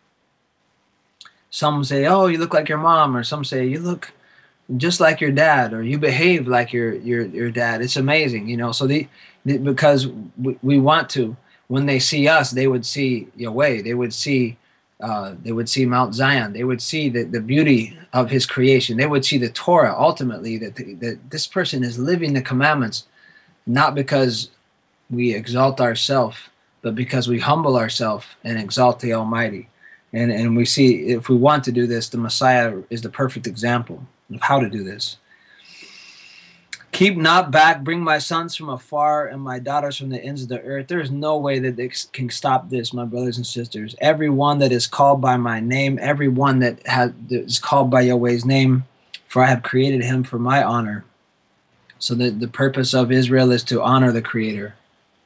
Some say, "Oh, you look like your mom," or some say, "You look just like your dad," or "You behave like your your your dad." It's amazing, you know. So the, the because we, we want to, when they see us, they would see Yahweh. They would see. Uh, they would see Mount Zion. They would see the, the beauty of his creation. They would see the Torah, ultimately, that, the, that this person is living the commandments, not because we exalt ourselves, but because we humble ourselves and exalt the Almighty. And, and we see, if we want to do this, the Messiah is the perfect example of how to do this. Keep not back, bring my sons from afar and my daughters from the ends of the earth. There is no way that they can stop this, my brothers and sisters. Everyone that is called by my name, everyone that, has, that is called by Yahweh's name, for I have created him for my honor. So the, the purpose of Israel is to honor the Creator.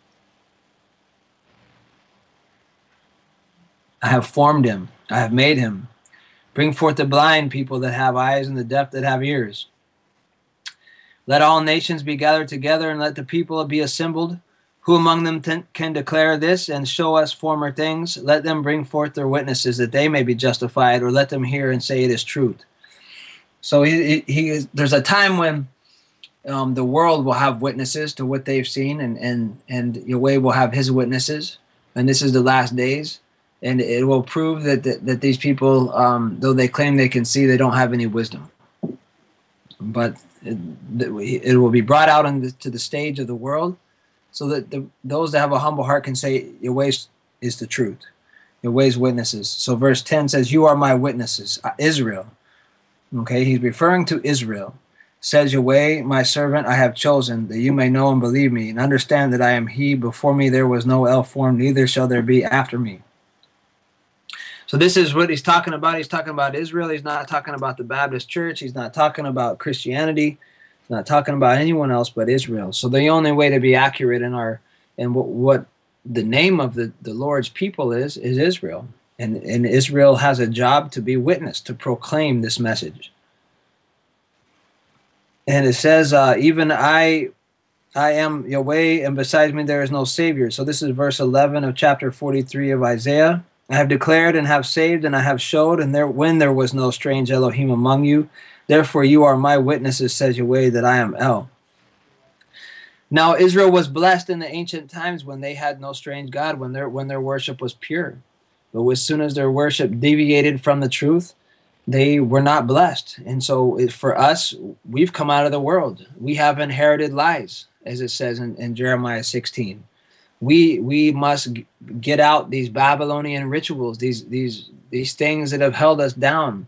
I have formed him. I have made him. Bring forth the blind people that have eyes and the deaf that have ears. Let all nations be gathered together and let the people be assembled. Who among them ten- can declare this and show us former things? Let them bring forth their witnesses that they may be justified, or let them hear and say it is truth. So he, he, he is, there's a time when um, the world will have witnesses to what they've seen, and, and, and Yahweh will have his witnesses. And this is the last days. And it will prove that that, that these people, um, though they claim they can see, they don't have any wisdom. But it, it will be brought out on the, to the stage of the world, so that the, those that have a humble heart can say, Yahweh is the truth. Yahweh's witnesses. So verse ten says, you are my witnesses, Israel. Okay, he's referring to Israel. Says Yahweh, my servant, I have chosen, that you may know and believe me, and understand that I am he. Before me there was no El formed, neither shall there be after me. So this is what he's talking about. He's talking about Israel. He's not talking about the Baptist church. He's not talking about Christianity. He's not talking about anyone else but Israel. So the only way to be accurate in our in what, what the name of the, the Lord's people is, is Israel. And, and Israel has a job to be witness, to proclaim this message. And it says, uh, even I, I am Yahweh, and besides me there is no Savior. So this is verse eleven of chapter forty-three of Isaiah. I have declared and have saved, and I have showed, and there when there was no strange Elohim among you. Therefore you are my witnesses, says Yahweh, that I am El. Now Israel was blessed in the ancient times when they had no strange God, when their when their worship was pure. But as soon as their worship deviated from the truth, they were not blessed. And so for us, we've come out of the world. We have inherited lies, as it says in, in Jeremiah sixteen. We we must get out these Babylonian rituals, these these these things that have held us down.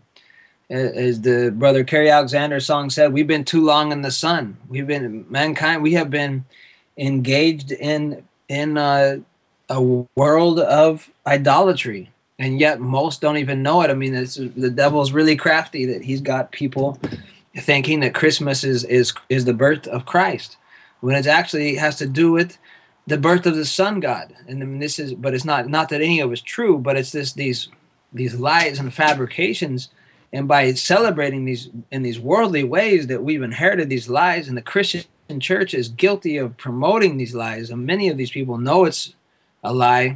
As the brother Kerry Alexander's song said, we've been too long in the sun. We've been mankind. We have been engaged in in a, a world of idolatry, and yet most don't even know it. I mean, it's, the devil's really crafty that he's got people thinking that Christmas is is is the birth of Christ, when it actually has to do with the birth of the sun god. And I mean, this is, but it's not not that any of it's true, but it's this these these lies and fabrications. And by celebrating these in these worldly ways that we've inherited these lies, and the Christian church is guilty of promoting these lies, and many of these people know it's a lie,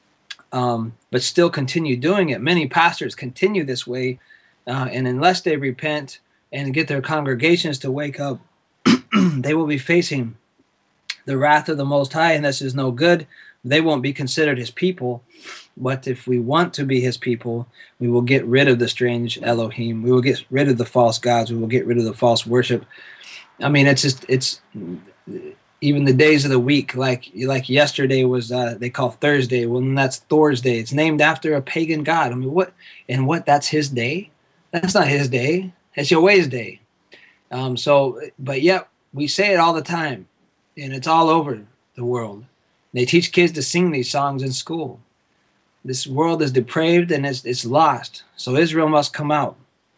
um, but still continue doing it. Many pastors continue this way, uh, and unless they repent and get their congregations to wake up, they will be facing the wrath of the Most High, and this is no good. They won't be considered his people. But if we want to be his people, we will get rid of the strange Elohim. We will get rid of the false gods. We will get rid of the false worship. I mean, it's just, it's even the days of the week, like like yesterday was, uh, they call Thursday. Well, that's Thursday. It's named after a pagan god. I mean, what, and what, that's his day? That's not his day. It's Yahweh's day. Um, so, but yet we say it all the time, and it's all over the world. They teach kids to sing these songs in school. This world is depraved and it's, it's lost. So Israel must come out.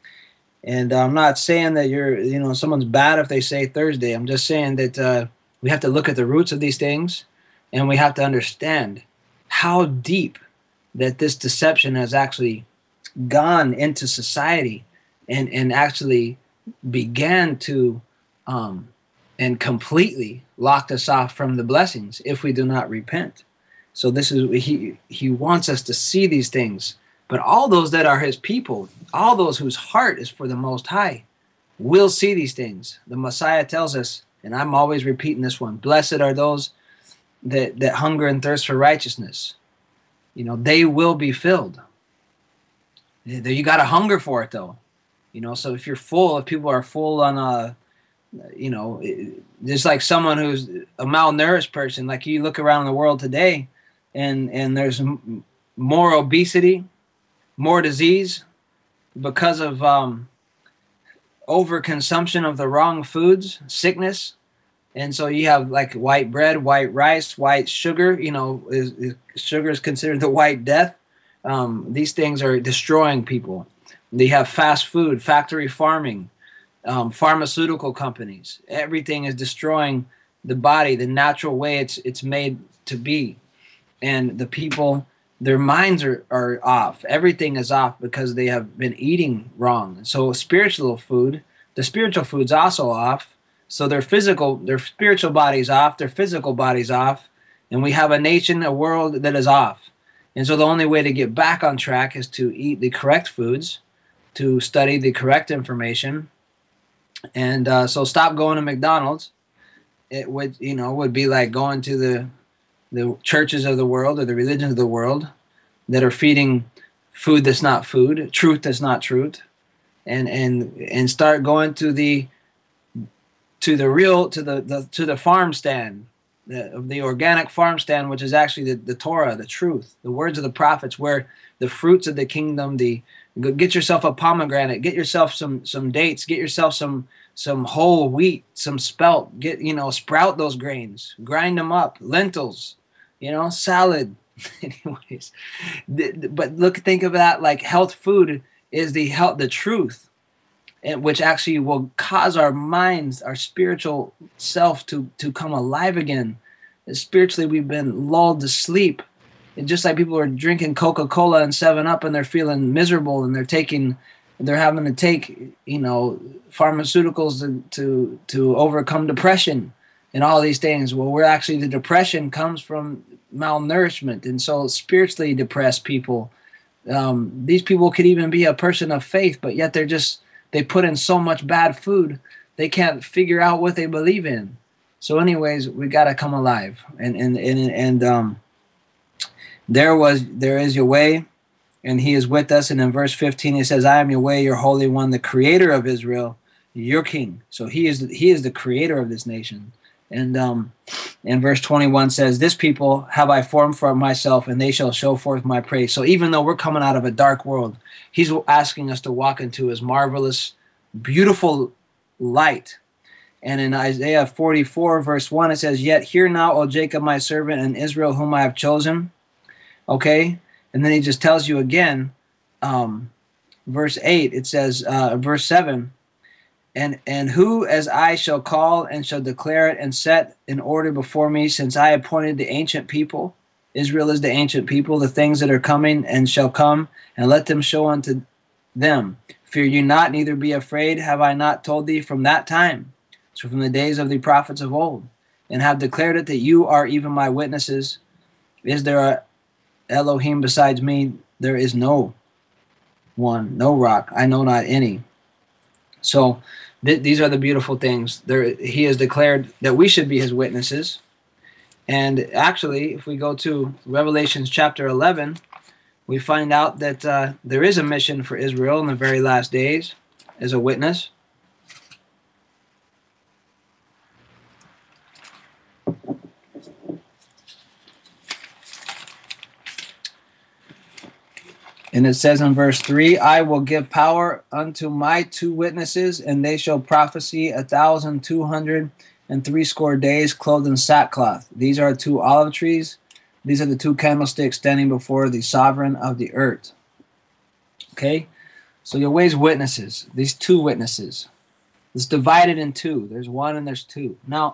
And I'm not saying that you're, you know, someone's bad if they say Thursday. I'm just saying that uh, we have to look at the roots of these things, and we have to understand how deep that this deception has actually gone into society, and, and actually began to um, and completely locked us off from the blessings if we do not repent. So this is, he he wants us to see these things. But all those that are his people, all those whose heart is for the Most High, will see these things. The Messiah tells us, and I'm always repeating this one, blessed are those that, that hunger and thirst for righteousness. You know, they will be filled. You got to hunger for it, though. You know, so if you're full, if people are full on, a, you know, just like someone who's a malnourished person, like you look around the world today, and and there's m- more obesity, more disease because of um, overconsumption of the wrong foods, sickness. And so you have like white bread, white rice, white sugar. You know, is, is sugar is considered the white death. Um, these things are destroying people. They have fast food, factory farming, um, pharmaceutical companies. Everything is destroying the body, the natural way it's it's made to be. And the people, their minds are, are off. Everything is off because they have been eating wrong. So spiritual food, the spiritual food's also off. So their physical, their spiritual body's off, their physical body's off, and we have a nation, a world that is off. And so the only way to get back on track is to eat the correct foods, to study the correct information, and uh, so stop going to McDonald's. It would, you know, would be like going to the the churches of the world or the religions of the world that are feeding food that's not food, truth that's not truth, and and and start going to the to the real to the, the to the farm stand, the, the organic farm stand, which is actually the, the Torah, the truth, the words of the prophets, where the fruits of the kingdom, the get yourself a pomegranate, get yourself some some dates, get yourself some some whole wheat, some spelt, get, you know, sprout those grains, grind them up, lentils, you know, salad. Anyways, but look, think of that like health food is the health, the truth. And which actually will cause our minds, our spiritual self to, to come alive again. And spiritually, we've been lulled to sleep. And just like people are drinking Coca-Cola and seven up and they're feeling miserable and they're taking, they're having to take, you know, pharmaceuticals to, to, to overcome depression and all these things. Well, we're actually, the depression comes from malnourishment. And so spiritually depressed people, um, these people could even be a person of faith, but yet they're just, they put in so much bad food, they can't figure out what they believe in. So anyways, we got to come alive. And and and, and um, there was there is Yahweh, and he is with us. And in verse fifteen, he says, I am Yahweh, your Holy One, the creator of Israel, your king. So he is he is the creator of this nation. And um, in verse twenty-one says, this people have I formed for myself, and they shall show forth my praise. So even though we're coming out of a dark world, he's asking us to walk into his marvelous, beautiful light. And in Isaiah forty-four, verse one, it says, yet hear now, O Jacob, my servant, and Israel, whom I have chosen. Okay? And then he just tells you again, um, verse eight, it says, uh, verse seven, And and who as I shall call and shall declare it and set in order before me, since I appointed the ancient people. Israel is the ancient people, the things that are coming and shall come, and let them show unto them. Fear you not, neither be afraid. Have I not told thee from that time? So from the days of the prophets of old, and have declared it that you are even my witnesses. Is there a Elohim besides me? There is no one, no rock. I know not any. So th- these are the beautiful things. There, he has declared that we should be his witnesses. And actually, if we go to Revelation chapter eleven, we find out that uh, there is a mission for Israel in the very last days as a witness. And it says in verse three, I will give power unto my two witnesses, and they shall prophesy a thousand two hundred and threescore days, clothed in sackcloth. These are two olive trees. These are the two candlesticks standing before the sovereign of the earth. Okay? So Yahweh's witnesses, these two witnesses. It's divided in two. There's one and there's two. Now,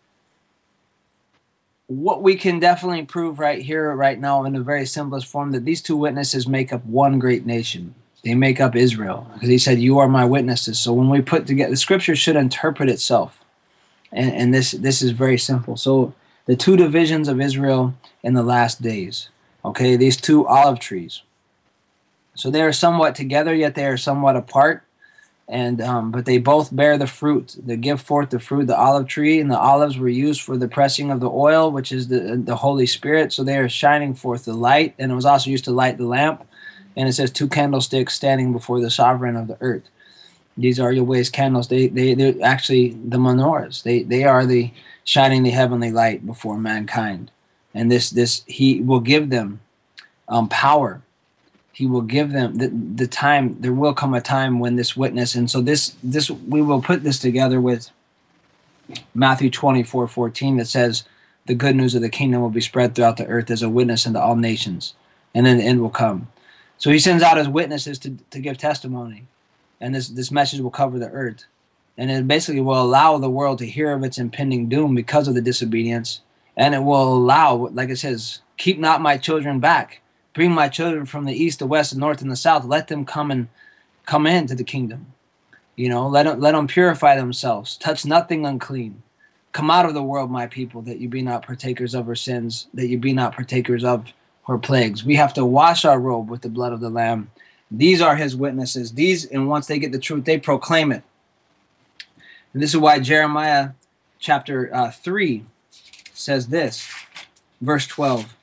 what we can definitely prove right here, right now, in the very simplest form, that these two witnesses make up one great nation. They make up Israel. Because he said, you are my witnesses. So when we put together, the scripture should interpret itself. And, and this, this is very simple. So the two divisions of Israel in the last days. Okay, these two olive trees. So they are somewhat together, yet they are somewhat apart. And um, but they both bear the fruit. They give forth the fruit, the olive tree, and the olives were used for the pressing of the oil, which is the the Holy Spirit. So they are shining forth the light, and it was also used to light the lamp. And it says two candlesticks standing before the sovereign of the earth. These are Yahweh's candles. They they they're actually the menorahs. They they are the shining the heavenly light before mankind. And this this he will give them um, power. He will give them the, the time. There will come a time when this witness, and so this this we will put this together with Matthew twenty-four fourteen that says, the good news of the kingdom will be spread throughout the earth as a witness unto all nations, and then the end will come. So he sends out his witnesses to, to give testimony, and this, this message will cover the earth. And it basically will allow the world to hear of its impending doom because of the disobedience, and it will allow, like it says, keep not my children back. Bring my children from the east, the west, the north, and the south. Let them come and come into the kingdom. You know, let them, let them purify themselves. Touch nothing unclean. Come out of the world, my people, that you be not partakers of her sins, that you be not partakers of her plagues. We have to wash our robe with the blood of the Lamb. These are his witnesses. These, and once they get the truth, they proclaim it. And this is why Jeremiah chapter uh, three says this, verse twelve.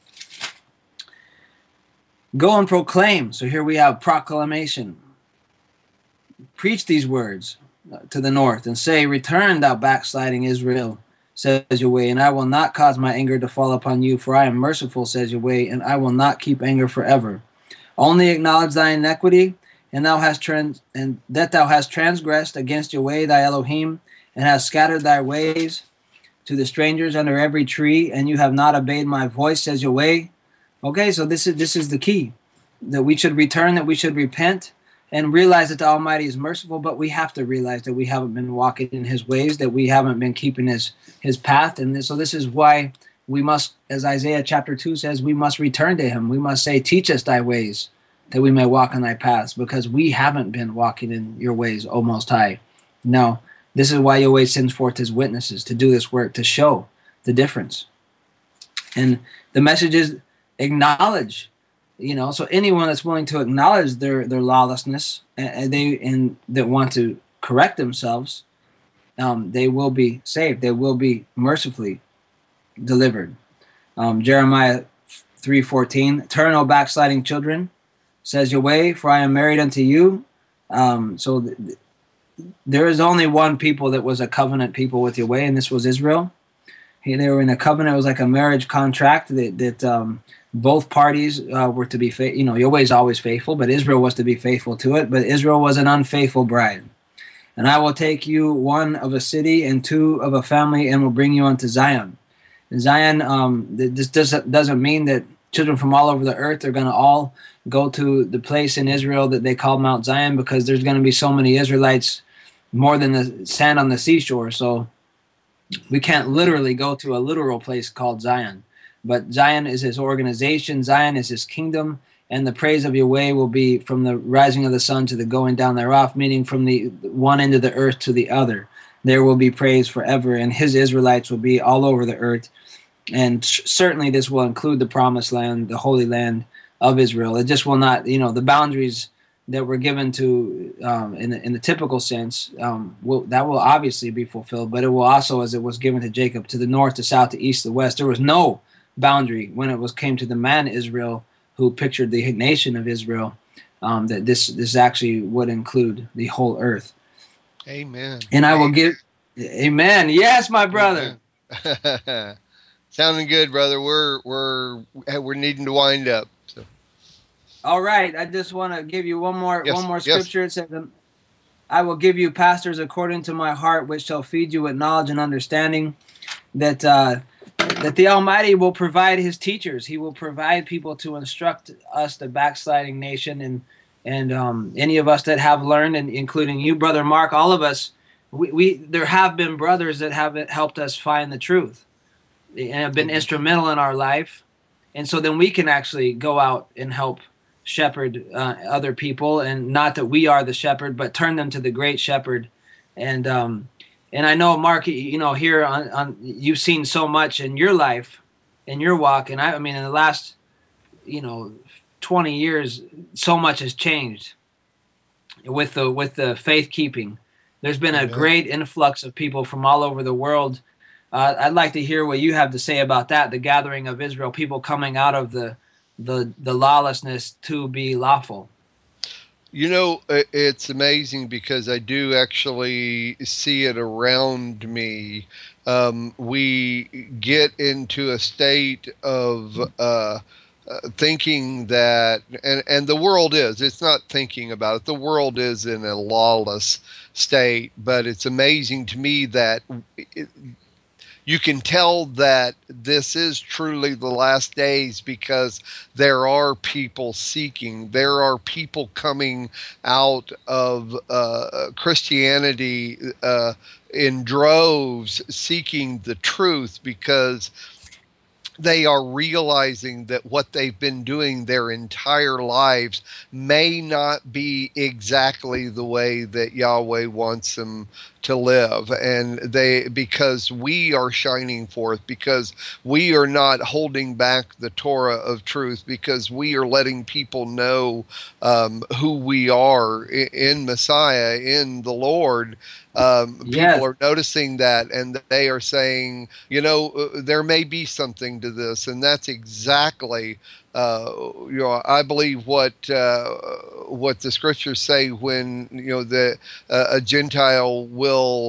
Go and proclaim. So here we have proclamation. Preach these words to the north and say, return, thou backsliding Israel, says Yahweh, and I will not cause my anger to fall upon you, for I am merciful, says Yahweh, and I will not keep anger forever. Only acknowledge thy iniquity, and thou hast trans- and that thou hast transgressed against Yahweh thy Elohim, and hast scattered thy ways to the strangers under every tree, and you have not obeyed my voice, says Yahweh. Okay, so this is this is the key, that we should return, that we should repent, and realize that the Almighty is merciful, but we have to realize that we haven't been walking in his ways, that we haven't been keeping his, his path. And this, so this is why we must, as Isaiah chapter two says, we must return to him. We must say, teach us thy ways, that we may walk in thy paths, because we haven't been walking in your ways, O Most High. No, this is why Yahweh sends forth his witnesses to do this work, to show the difference. And the message is acknowledge. You know, so anyone that's willing to acknowledge their, their lawlessness and, and they and that want to correct themselves, um, they will be saved. They will be mercifully delivered. Um, Jeremiah three fourteen. Turn, O backsliding children, says Yahweh, for I am married unto you. Um, so th- th- there is only one people that was a covenant people with Yahweh, and this was Israel. He, they were in a covenant. It was like a marriage contract that that. Um, Both parties uh, were to be, fa- you know, Yahweh is always faithful, but Israel was to be faithful to it. But Israel was an unfaithful bride. And I will take you one of a city and two of a family and will bring you unto Zion. And Zion, um, this doesn't, doesn't mean that children from all over the earth are going to all go to the place in Israel that they call Mount Zion, because there's going to be so many Israelites, more than the sand on the seashore. So we can't literally go to a literal place called Zion. But Zion is his organization, Zion is his kingdom, and the praise of Yahweh will be from the rising of the sun to the going down thereof, meaning from the one end of the earth to the other. There will be praise forever, and his Israelites will be all over the earth. And certainly this will include the promised land, the holy land of Israel. It just will not, you know, the boundaries that were given to, um, in, the, in the typical sense, um, will, that will obviously be fulfilled, but it will also, as it was given to Jacob, to the north, to south, to east, to west. There was no boundary when it was came to the man Israel, who pictured the nation of Israel, um, that this this actually would include the whole earth. Amen. And I Amen. will give, amen. Yes, my brother. Sounding good, brother. We're we're we're needing to wind up. So. All right. I just want to give you one more Yes, one more yes. scripture. It says, "I will give you pastors according to my heart, which shall feed you with knowledge and understanding." That. Uh, That the Almighty will provide his teachers. He will provide people to instruct us, the backsliding nation, and and um, any of us that have learned, and including you, Brother Mark, all of us, we, we there have been brothers that have helped us find the truth and have been mm-hmm. instrumental in our life. And so then we can actually go out and help shepherd uh, other people, and not that we are the shepherd, but turn them to the great shepherd. And um And I know, Mark, you know, here on, on you've seen so much in your life, in your walk, and I, I mean, in the last, you know, twenty years, so much has changed with the with the faith keeping. There's been a great influx of people from all over the world. Uh, I'd like to hear what you have to say about that. The gathering of Israel, people coming out of the the the lawlessness to be lawful. You know, i- it's amazing because I do actually see it around me. Um, we get into a state of uh, uh, thinking that, and, and the world is, it's not thinking about it, the world is in a lawless state, but it's amazing to me that it, you can tell that this is truly the last days because there are people seeking, there are people coming out of uh, Christianity uh, in droves seeking the truth because they are realizing that what they've been doing their entire lives may not be exactly the way that Yahweh wants them to live. And they, because we are shining forth, because we are not holding back the Torah of truth, because we are letting people know um, who we are in Messiah, in the Lord. Um, Yes. People are noticing that, and they are saying, you know, uh, there may be something to this, and that's exactly, uh, you know, I believe what uh, what the scriptures say when you know the uh, a Gentile will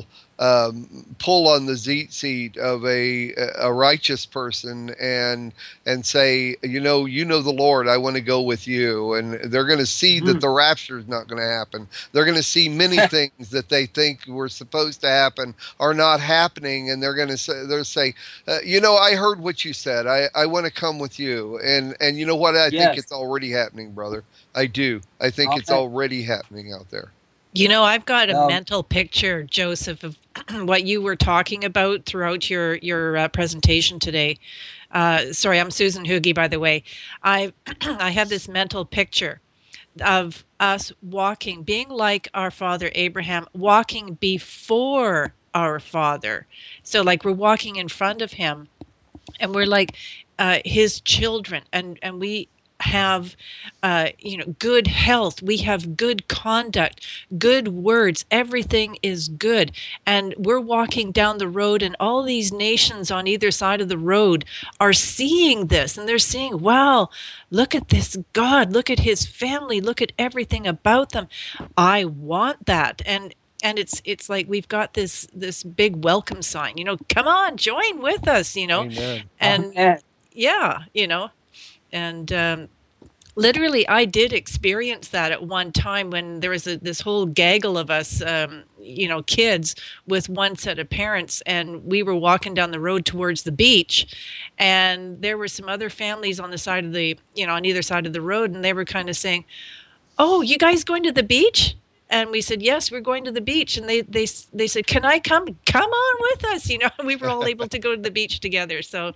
um, pull on the zeet seat of a a righteous person and and say, you know, you know the Lord, I want to go with you, and they're going to see that Mhm. the rapture is not going to happen. They're going to see many things that they think were supposed to happen are not happening, and they're going to say, they'll say, uh, you know, I heard what you said. I, I want to come with you, and and you know what? I think Yes. it's already happening, brother. I do. I think it's Amen. already happening out there. You know, I've got a Um, mental picture, Joseph, of what you were talking about throughout your your uh, presentation today. Uh, sorry, I'm Susan Hoogie, by the way. I I have this mental picture of us walking, being like our father Abraham, walking before our father. So, like we're walking in front of him, and we're like uh, his children, and and we have uh, you know good health, we have good conduct, good words, everything is good, and we're walking down the road, and all these nations on either side of the road are seeing this, and they're saying, wow, look at this God, look at his family, look at everything about them. I want that. and and it's it's like we've got this this big welcome sign, you know, come on, join with us, you know. Amen. And Amen. yeah, you know, and um, literally I did experience that at one time when there was a, this whole gaggle of us, um, you know, kids with one set of parents, and we were walking down the road towards the beach, and there were some other families on the side of the, you know, on either side of the road, and they were kind of saying, oh, you guys going to the beach? And we said, yes, we're going to the beach. And they they they said, can I come? Come on with us. You know, we were all able to go to the beach together. So uh,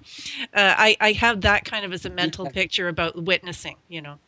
I, I have that kind of as a mental picture about witnessing, you know.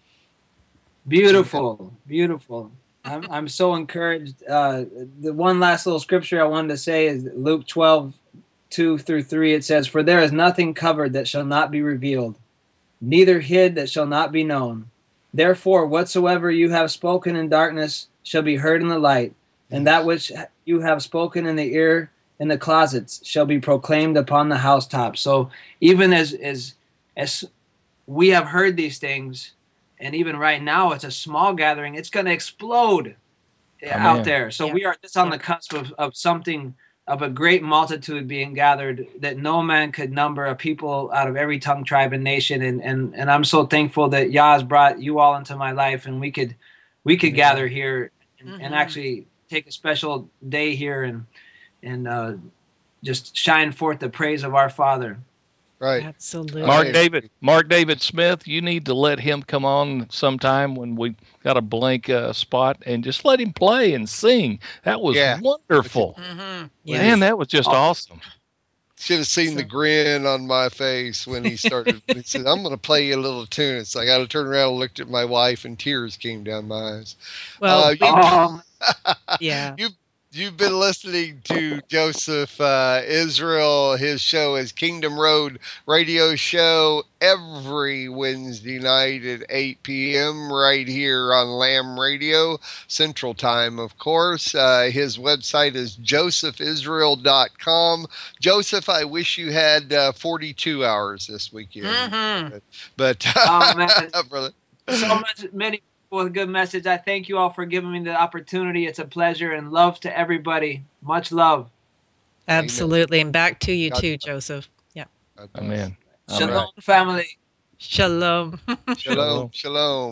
Beautiful, beautiful. I'm I'm so encouraged. Uh, the one last little scripture I wanted to say is Luke twelve, two through three. It says, for there is nothing covered that shall not be revealed, neither hid that shall not be known. Therefore, whatsoever you have spoken in darkness shall be heard in the light, and that which you have spoken in the ear in the closets shall be proclaimed upon the housetops. So even as as as we have heard these things, and even right now it's a small gathering, it's going to explode out Amen. there. So Yeah. we are just on Yeah. the cusp of, of something, of a great multitude being gathered that no man could number, of people out of every tongue, tribe, and nation. And and and I'm so thankful that Yah has brought you all into my life, and we could we could Yeah. gather here and, Mhm. and actually take a special day here and and uh, just shine forth the praise of our Father. Right. Absolutely. Mark Right. David, Mark David Smith, you need to let him come on sometime when we got a blank uh, spot and just let him play and sing. That was Yeah. wonderful. Mm-hmm. Yeah. Man, that was just awesome. Should have seen the So- grin on my face when he started. He said, I'm going to play you a little tune. It's like I got to turn around and looked at my wife, and tears came down my eyes. Well, Uh, we- you- Um, yeah. you you've been listening to Joseph uh, Israel. His show is Kingdom Road Radio Show every Wednesday night at eight p.m. right here on Lamb Radio Central Time, of course. Uh, his website is joseph israel dot com. Joseph, I wish you had uh, forty-two hours this weekend. Mhm. But, Oh, man. brother. so much, many with a good message. I thank you all for giving me the opportunity. It's a pleasure, and love to everybody. Much love. Absolutely. And back to you God too, bless. Joseph. Yeah. Amen. Shalom, right. family. Shalom. Shalom. Shalom.